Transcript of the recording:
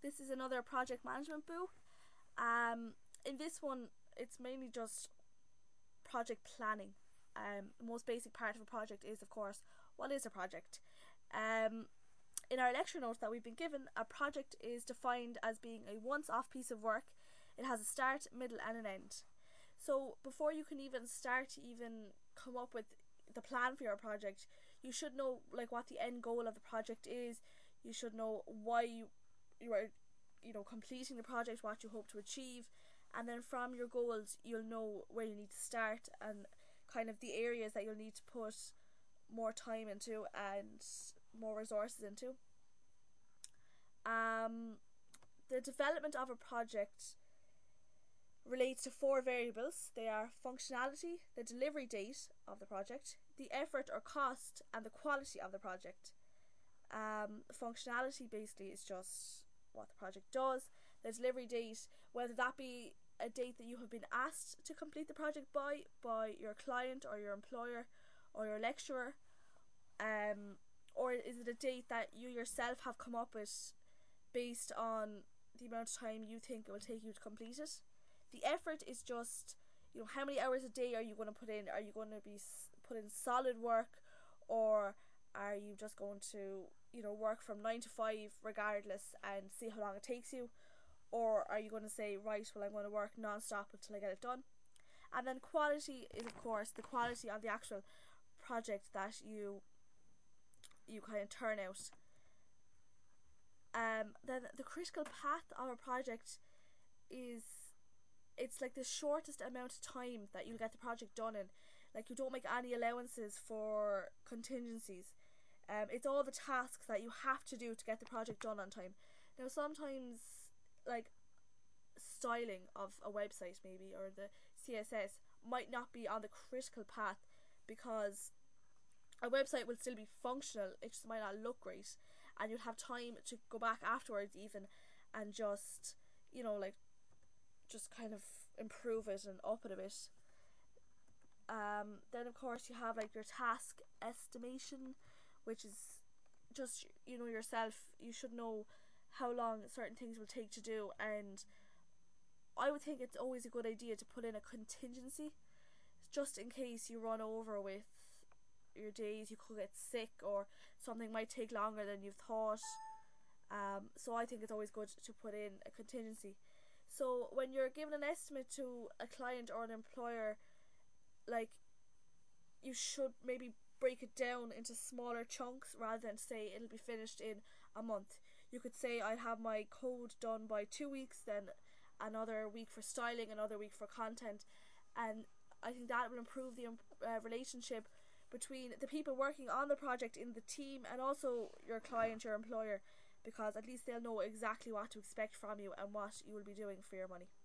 This is another project management book. In this one, it's mainly just project planning. The most basic part of a project is, of course, what is a project? In our lecture notes that we've been given, a project is defined as being a once-off piece of work. It has a start, middle, and an end. So before you can even start to even come up with the plan for your project, you should know like what the end goal of the project is. You should know why you are completing the project, what you hope to achieve, and then from your goals you'll know where you need to start and kind of the areas that you'll need to put more time into and more resources into. The development of a project relates to 4 variables. They are functionality, the delivery date of the project, the effort or cost, and the quality of the project. Functionality basically is just what the project does. The delivery date, whether that be a date that you have been asked to complete the project by your client or your employer or your lecturer, or is it a date that you yourself have come up with based on the amount of time you think it will take you to complete it. The effort is just, how many hours a day are you going to put in? Are you going to be put in solid work, or are you just going to work from 9 to 5 regardless and see how long it takes you? Or are you going to say, right, well, I'm going to work non-stop until I get it done? And then quality is, of course, the quality of the actual project that you kind of turn out. Then the critical path of a project is, it's like the shortest amount of time that you'll get the project done in. Like, you don't make any allowances for contingencies. It's all the tasks that you have to do to get the project done on time. Now, sometimes, like, styling of a website maybe, or the CSS might not be on the critical path, because a website will still be functional, it just might not look great, and you'll have time to go back afterwards even and just just kind of improve it and up it a bit. Then of course you have like your task estimation, which is just yourself, you should know how long certain things will take to do, and I would think it's always a good idea to put in a contingency just in case you run over with your days. You could get sick or something might take longer than you thought. So I think it's always good to put in a contingency. So when you're giving an estimate to a client or an employer, like, you should maybe break it down into smaller chunks rather than say it'll be finished in a month. You could say I'll have my code done by 2 weeks, then another week for styling, another week for content, and I think that will improve the relationship between the people working on the project in the team and also your client, your employer, because at least they'll know exactly what to expect from you and what you will be doing for your money.